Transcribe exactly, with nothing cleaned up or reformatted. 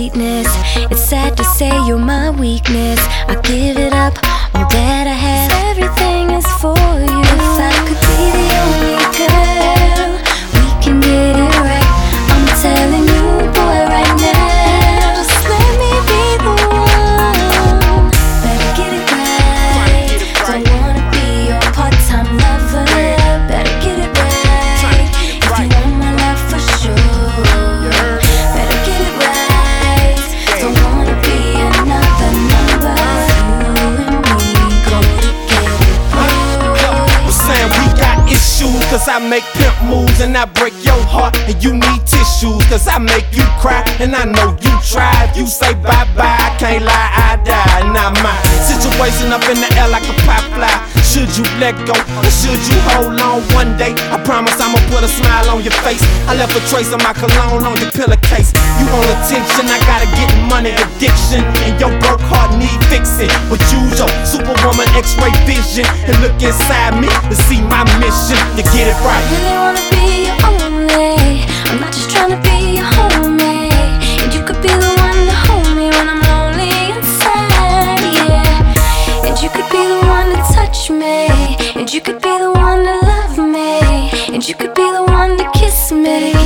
sweetness. It's sad to say you're my weakness. I give it up, all that I have. Everything is for you. If I could be the only girl, we can get it right. I'm telling you, boy, right now, just let me be the one. Better get it right. Don't wanna be your part-time lover. Better get it right. If you want my love for sure, better get it right. Don't wanna be another number. You and me go together. I'm saying we got issues, cause I make pimp moves and I break your heart, and you need tissues, cause I make you cry, and I know you try. If you say bye-bye, I can't lie, I die. Now my situation up in the air like a pop fly. Should you let go, or should you hold on one day? I promise I'ma put a smile on your face. I left a trace of my cologne on your pillowcase. You want attention, I gotta get money addiction, and your broke heart need fixing. But use your superwoman x-ray vision and look inside me to see my mission to get it right. I really wanna be your only. I'm not just trying to be your homie. And you could be the one to hold me when I'm lonely inside, yeah. And you could be the one to touch me. And you could be the one to love me. And you could be the one to kiss me.